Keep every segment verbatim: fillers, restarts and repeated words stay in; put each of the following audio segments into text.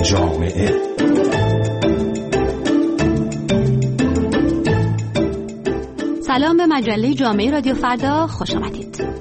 جامعه. سلام به مجله جامعه رادیو فردا، خوش آمدید.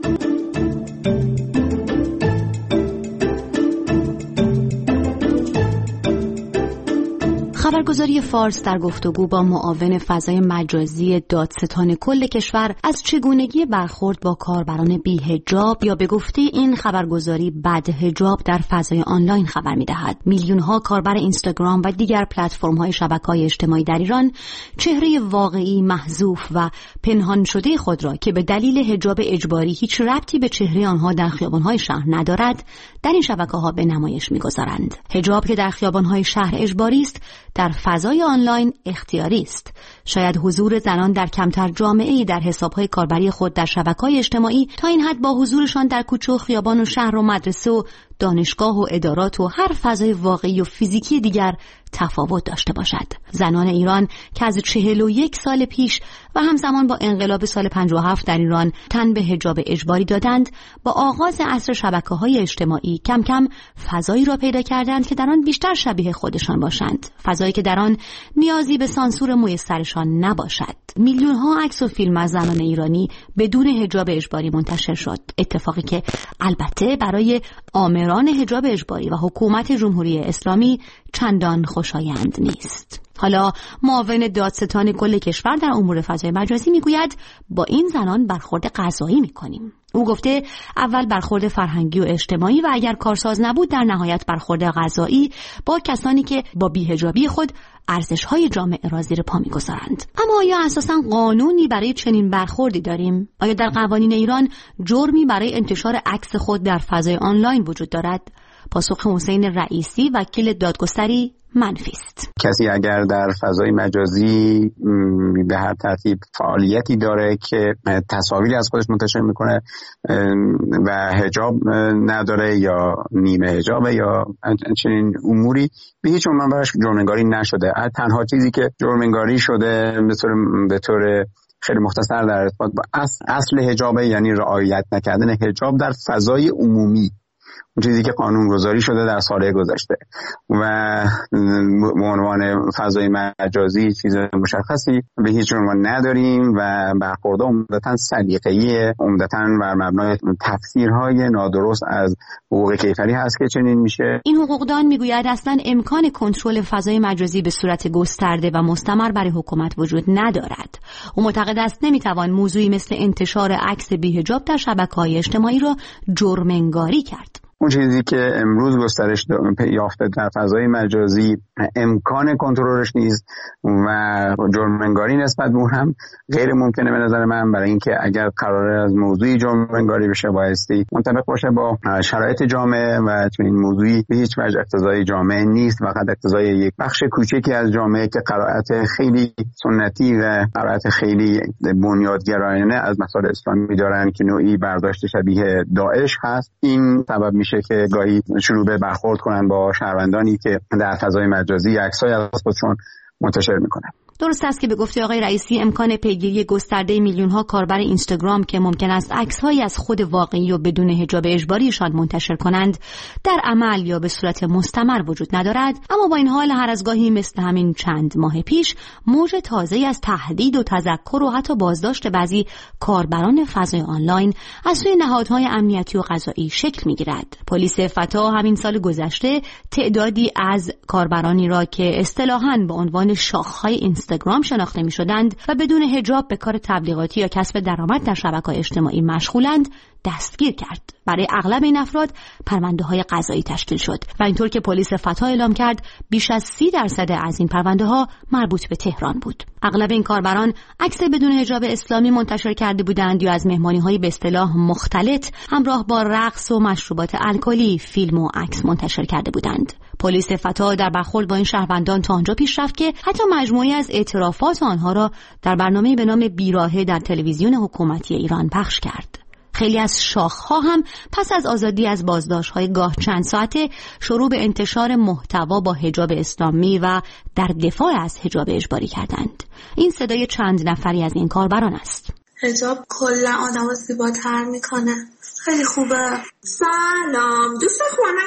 خبرگزاری فارس در گفتگو با معاون فضای مجازی دادستان کل کشور از چگونگی برخورد با کاربران بی‌حجاب یا به گفته این خبرگزاری بدحجاب در فضای آنلاین خبر می‌دهد. میلیون‌ها کاربر اینستاگرام و دیگر پلتفرم‌های شبکه‌های اجتماعی در ایران چهره واقعی، محذوف و پنهان شده خود را که به دلیل حجاب اجباری هیچ ربطی به چهره آنها در خیابان‌های شهر ندارد، در این شبکه‌ها به نمایش می‌گذارند. حجاب که در خیابان‌های شهر اجباری است، در فضای آنلاین اختیاری است. شاید حضور زنان در کمتر جامعه‌ای در حساب‌های کاربری خود در شبکه‌های اجتماعی تا این حد با حضورشان در کوچه و خیابان و شهر و مدرسه و دانشگاه و ادارات و هر فضای واقعی و فیزیکی دیگر تفاوت داشته باشد. زنان ایران که از چهل و یک سال پیش و همزمان با انقلاب سال پنجاه و هفت در ایران تن به حجاب اجباری دادند، با آغاز عصر شبکه‌های اجتماعی کم کم فضایی را پیدا کردند که در آن بیشتر شبیه خودشان باشند، فضایی که در آن نیازی به سانسور موی سرشان نباشد. میلیون‌ها عکس و فیلم از زنان ایرانی بدون حجاب اجباری منتشر شد، اتفاقی که البته برای آمران حجاب اجباری و حکومت جمهوری اسلامی چندان خوشایند نیست. حالا معاون دادستان کل کشور در امور فضای مجازی میگوید با این زنان برخورد قضایی میکنیم. او گفته اول برخورد فرهنگی و اجتماعی و اگر کارساز نبود در نهایت برخورد قضایی با کسانی که با بی‌حجابی خود ارزش‌های جامعه را زیر پا می‌گذارند. اما آیا اساساً قانونی برای چنین برخوردی داریم؟ آیا در قوانین ایران جرمی برای انتشار عکس خود در فضای آنلاین وجود دارد؟ پاسخ حسین رئیسی وکیل دادگستری منفی است. کسی اگر در فضای مجازی به هر ترتیب فعالیتی داره که تصاویری از خودش منتشر میکنه و حجاب نداره یا نیمه حجابه یا چنین اموری، به هیچ عنوان براش جرم‌نگاری نشده. تنها چیزی که جرم‌نگاری شده به طور به طور خیلی مختصر در ارتباط با اصل, اصل حجابه، یعنی رعایت نکردن حجاب در فضای عمومی، اون چیزی که قانون گذاری شده در سال گذشته و به عنوان فضای مجازی چیز مشخصی به هیچ عنوان نداریم و برخوردها عمدتاً سلیقه‌ای، عمدتاً بر مبنای تفسیرهای نادرست از حقوق کیفری هست که چنین میشه. این حقوقدان میگوید اصلا امکان کنترل فضای مجازی به صورت گسترده و مستمر برای حکومت وجود ندارد. او معتقد است نمیتوان موضوعی مثل انتشار عکس بی‌حجاب در شبکه‌های اجتماعی را جرم‌نگاری کرد. اون چیزی که امروز گسترش یافته در فضای مجازی امکان کنترلش نیست و جرم‌نگاری نسبت به اون هم غیر ممکنه به نظر من، برای اینکه اگر قراره از موضوعی جرم‌نگاری بشه بایستی منطبق باشه با شرایط جامعه و چون این موضوعی به هیچ وجه اقتضای جامعه نیست، فقط اقتضای یک بخش کوچکی از جامعه که قرائت خیلی سنتی و قرائت خیلی بنیادگرایانه از مسائل اسلامی دارن که نوعی برداشت شبیه داعش هست. این سبب میشه که گاهی شروع به برخورد کنن با شهروندانی که در فضای مجازی عکسای از خودشون منتشر میکنن. درست است که به گفته آقای رئیسی امکان پیگیری گسترده میلیون‌ها کاربر اینستاگرام که ممکن است عکس‌هایی از خود واقعی و بدون حجاب اجباریشان منتشر کنند در عمل یا به صورت مستمر وجود ندارد، اما با این حال هر از گاهی مثل همین چند ماه پیش موج تازه‌ای از تهدید و تذکر و حتی بازداشت بعضی کاربران فضای آنلاین از سوی نهادهای امنیتی و قضایی شکل می‌گیرد. پلیس فتا همین سال گذشته تعدادی از کاربرانی را که اصطلاحاً به عنوان شاخ‌های اینستاگرام شناخته می‌شدند و بدون حجاب به کار تبلیغاتی یا کسب درآمد در شبکه‌های اجتماعی مشغولند دستگیر کرد. برای اغلب این افراد پرونده‌های قضایی تشکیل شد و اینطور که پلیس فتا اعلام کرد بیش از سی درصد از این پرونده‌ها مربوط به تهران بود. اغلب این کاربران عکس بدون حجاب اسلامی منتشر کرده بودند یا از مهمانی‌های به اصطلاح مختلط همراه با رقص و مشروبات الکلی فیلم و عکس منتشر کرده بودند. پلیس فتا در برخورد با این شهروندان تا آنجا پیش رفت که حتی مجموعی از اعترافات آنها را در برنامه‌ای به نام بیراهه در تلویزیون حکومتی ایران پخش کرد. خیلی از شاخ‌ها هم پس از آزادی از بازداشت‌های گاه چند ساعته شروع به انتشار محتوا با حجاب اسلامی و در دفاع از حجاب اجباری کردند. این صدای چند نفری از این کاربران است. حجاب کلا آدمو زیباتر میکنه. خیلی خوبه. سلام، دوست خونه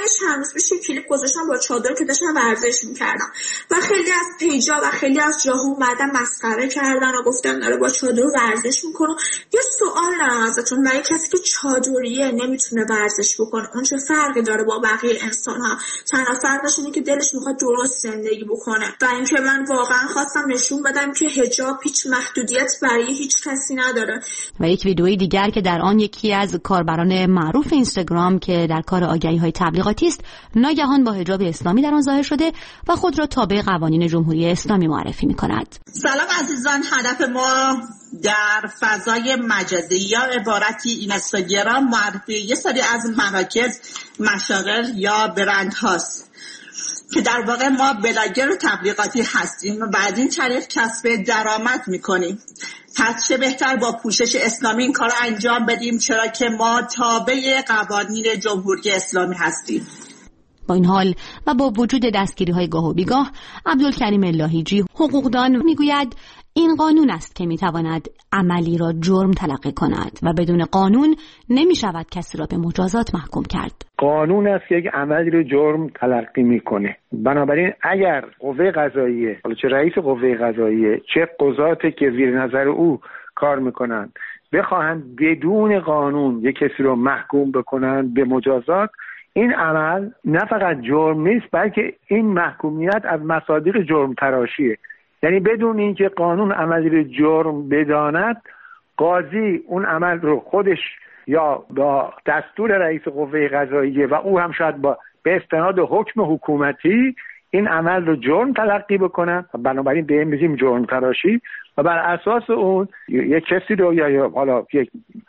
یه چند روز پیش کلیپ گذاشتم با چادر که داشتم ورزش میکردم و خیلی از پیجا و خیلی از جاها اومدن مسخره کردن و گفتن داره با چادر ورزش میکنه. یه سوال دارم ازتون، برای کسی که چادریه نمیتونه ورزش بکنه اون چه فرقی داره با بقیه انسان ها؟ تنها فرقش اینه که دلش میخواد درست زندگی بکنه. و اینکه من واقعا خواستم نشون بدم که حجاب هیچ محدودیت برای هیچ کسی نداره. و یک ویدئوی دیگر که در آن یکی از کاربران معروف اینستاگرام که در کار آگهی‌های تبلیغاتی است ناگهان با حجاب اسلامی در آن ظاهر شده و خود را تابع قوانین جمهوری اسلامی معرفی می‌کند. سلام عزیزان، هدف ما در فضای مجازی یا عبارتی اینستاگرام معرفی یه سری از مراکز، مشاغل یا برند هاست که در واقع ما بلاگر تبلیغاتی هستیم و بعد این طریق کسب درآمد میکنیم. پس چه بهتر با پوشش اسلامی این کار انجام بدیم، چرا که ما تابع قوانین جمهوری اسلامی هستیم. با این حال و با وجود دستگیری‌های گاه و بیگاه، عبدالکریم لاهیجی حقوقدان میگوید این قانون است که میتواند عملی را جرم تلقی کند و بدون قانون نمیشود کسی را به مجازات محکوم کرد. قانون است که یک عملی رو جرم تلقی میکنه. بنابراین اگر قوه قضاییه، حالا چه رئیس قوه قضاییه چه قضاتی که زیر نظر او کار میکنند بخواهند بدون قانون یک کسی رو محکوم بکنند به مجازات، این عمل نه فقط جرم نیست بلکه این محکومیت از مصادیق جرم تراشیه. یعنی بدون اینکه قانون عملی رو جرم بداند، قاضی اون عمل رو خودش یا با دستور رئیس قوه قضاییه و او هم شاید با به استناد حکم حکومتی این عمل رو جرم تلقی بکنن و بنابراین به این میگیم جرم تراشی و بر اساس اون یک کسی رو یا حالا یک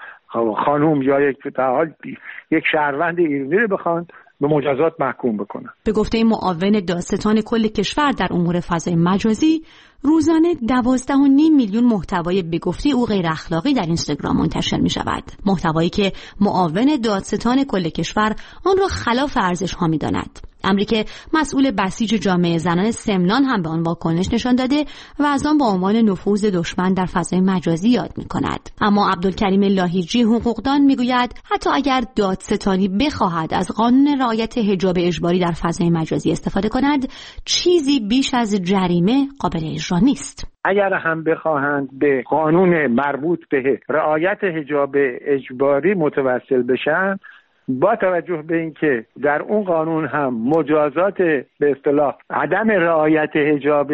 خانوم یا یک حال یک شهروند ایرانی رو بخوان به مجازات محکوم بکنن. به گفته معاون دادستان کل کشور در امور فضای مجازی، روزانه دوازده و نیم میلیون محتوای به گفته او غیر اخلاقی در اینستاگرام منتشر می شود. محتوایی که معاون دادستان کل کشور آن را خلاف ارزش ها می داند. امری که مسئول بسیج جامعه زنان سمنان هم به آن واکنش نشان داده و از آن با عنوان نفوذ دشمن در فضای مجازی یاد می کند. اما عبدالکریم لاهیجی حقوقدان می گوید حتی اگر دادستانی بخواهد از قانون رعایت حجاب اجباری در فضای مجازی استفاده کند، چیزی بیش از جریمه قابل اجرا نیست. اگر هم بخواهند به قانون مربوط به رعایت حجاب اجباری متوسل بشن، با توجه به اینکه در اون قانون هم مجازات به اصطلاح عدم رعایت حجاب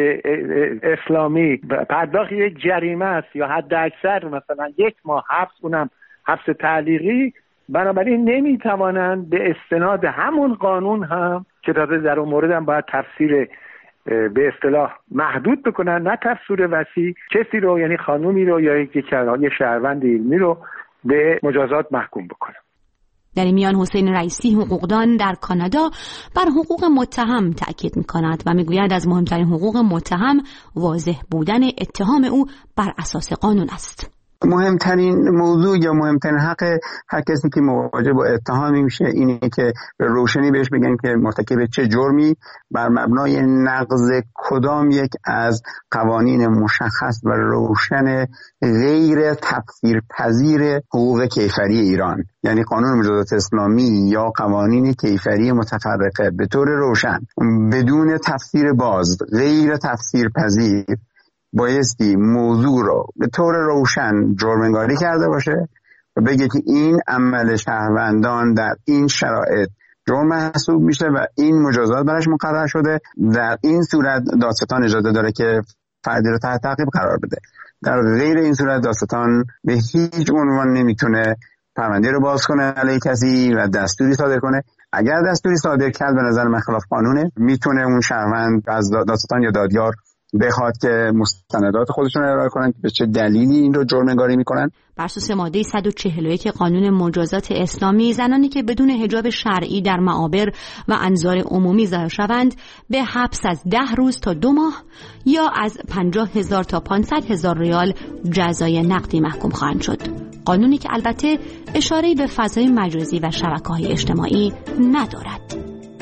اسلامی پرداخت یک جریمه است یا حد اکثر مثلا یک ماه حبس، اونم حبس تعلیقی، بنابراین نمیتوانند به استناد همون قانون هم که در اون مورد هم باید تفسیر به اصطلاح محدود بکنن، نه تفسیر وسیع، کسی رو یعنی خانومی رو یا یک شهروند علمی رو به مجازات محکوم بکنن. در این میان حسین رئیسی حقوقدان در کانادا بر حقوق متهم تأکید می‌کند و میگوید از مهمترین حقوق متهم واضح بودن اتهام او بر اساس قانون است. مهمترین موضوع یا مهمترین حق هر کسی که مواجه با اتهامی میشه اینه که به روشنی بهش بگن که مرتکب چه جرمی بر مبنای نقض کدام یک از قوانین مشخص و روشن غیر تفسیرپذیر حقوق کیفری ایران، یعنی قانون مجازات اسلامی یا قوانین کیفری متفرقه، به طور روشن بدون تفسیر باز غیر تفسیرپذیر بایستی موضوع رو به طور روشن جرم‌انگاری کرده باشه و بگه که این عمل شهروندان در این شرایط جرم محسوب میشه و این مجازات برش مقرر شده. در این صورت دادستان اجازه داره که فردی رو تحت تعقیب قرار بده. در غیر این صورت دادستان به هیچ عنوان نمیتونه پرونده رو باز کنه علیه کسی و دستوری صادر کنه. اگر دستوری صادر کرد به نظر من خلاف قانونه، میتونه اون شهروند از دادستان یا دادیار بخواد که مستندات خودشون ارائه کنن که به چه دلیلی این رو جرم‌انگاری میکنن. بر اساس ماده صد و چهل و یک قانون مجازات اسلامی، زنانی که بدون حجاب شرعی در معابر و انظار عمومی ظاهر شوند به حبس از ده روز تا دو ماه یا از پنجاه هزار تا پانصد هزار ریال جزای نقدی محکوم خواهند شد. قانونی که البته اشاره‌ای به فضای مجازی و شبکه‌های اجتماعی ندارد.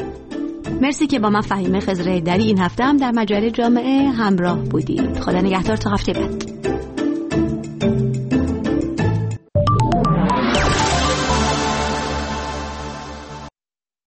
مرسی که با من فهیمه خضر حیدری این هفته هم در مجله جامعه همراه بودید. خدا نگهدار تا هفته بعد.